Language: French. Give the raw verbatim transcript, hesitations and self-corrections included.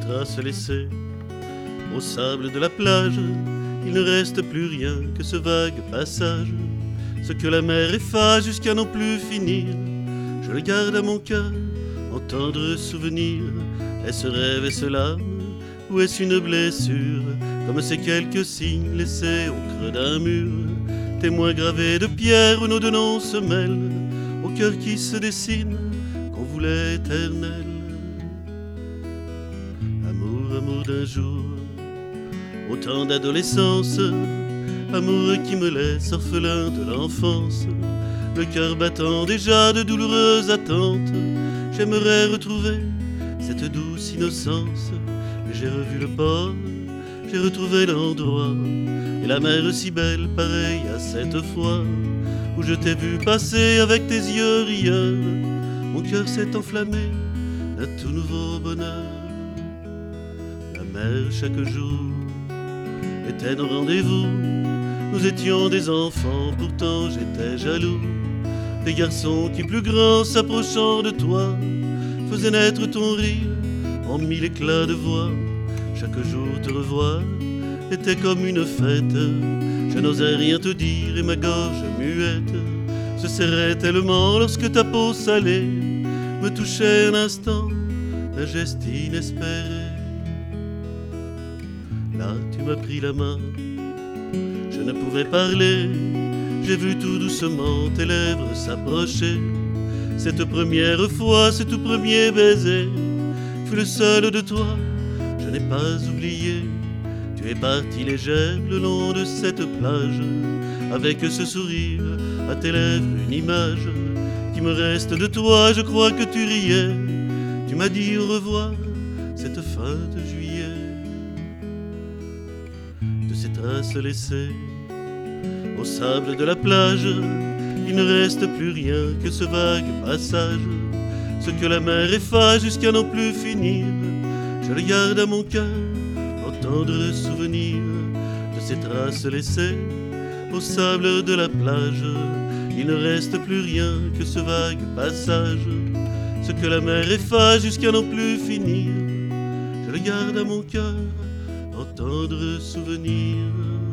traces laissées au sable de la plage, il ne reste plus rien que ce vague passage. Ce que la mer efface jusqu'à n'en plus finir, je le garde à mon cœur en tendre souvenir. Est-ce rêve, est-ce larme, ou est-ce une blessure, comme ces quelques signes laissés au creux d'un mur, témoins gravés de pierre où nos deux noms se mêlent, au cœur qui se dessine, qu'on voulait éternel. Amour, amour d'un jour, autant d'adolescence, amour qui me laisse orphelin de l'enfance, le cœur battant déjà de douloureuses attentes. J'aimerais retrouver cette douce innocence, mais j'ai revu le port, j'ai retrouvé l'endroit, et la mer si belle, pareille à cette fois où je t'ai vu passer avec tes yeux rieurs. Mon cœur s'est enflammé d'un tout nouveau bonheur. La mer chaque jour était nos rendez-vous. Nous étions des enfants, pourtant j'étais jaloux. Des garçons qui plus grands s'approchant de toi faisaient naître ton rire en mille éclats de voix. Chaque jour te revoir était comme une fête. Je n'osais rien te dire et ma gorge muette se serrait tellement lorsque ta peau salée me touchait un instant d'un geste inespéré. Là tu m'as pris la main, je ne pouvais parler, j'ai vu tout doucement tes lèvres s'approcher. Cette première fois, ce tout premier baiser fut le seul de toi, je n'ai pas oublié. Tu es partie légère le long de cette plage, avec ce sourire à tes lèvres, une image qui me reste de toi. Je crois que tu riais, tu m'as dit au revoir cette fin de juillet. De ces traces laissées au sable de la plage, il ne reste plus rien que ce vague passage. Ce que la mer efface jusqu'à n'en plus finir, je le garde à mon cœur en tendre souvenir. De ces traces laissées au sable de la plage, il ne reste plus rien que ce vague passage. Ce que la mer efface jusqu'à n'en plus finir, je le garde à mon cœur en tendre souvenir.